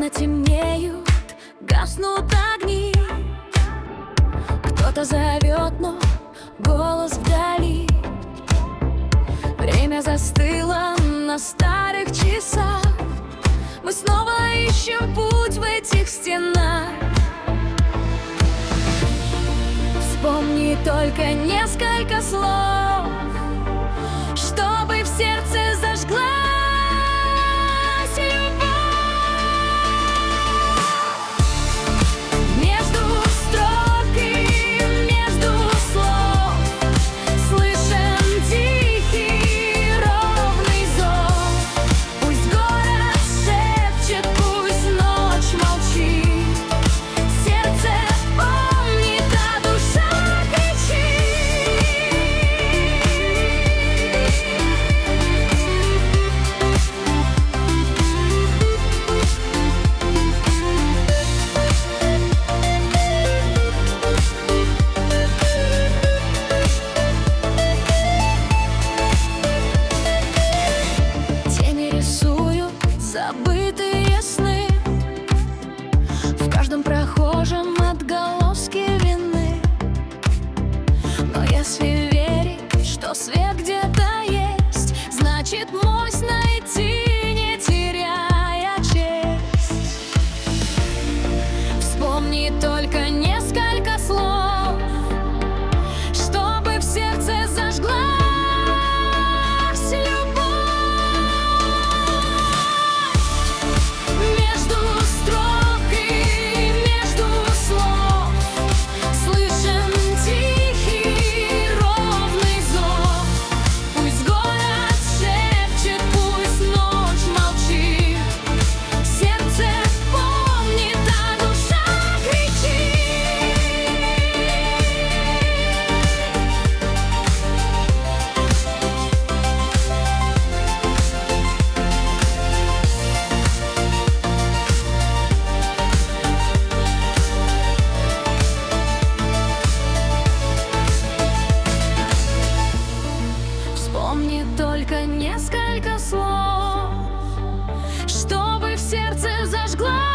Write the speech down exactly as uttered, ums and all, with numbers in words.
Окна темнеют, гаснут огни. Кто-то зовет, но голос вдали. Время застыло на старых часах. Мы снова ищем путь в этих стенах. Вспомни только несколько слов, чтобы в сердце зажглась любовь. Между строк и между слов слышен тихий ровный зов. Пусть город шепчет, пусть ночь молчит, сердце помнит, а душа забытые сны. В каждом прохожем отголоски вины. Но если верить, что свет где-то есть, значит мощь найти, не теряя честь. Вспомни только несколько слов, чтобы в сердце зажглась любовь. Помни только несколько слов, чтобы в сердце зажгла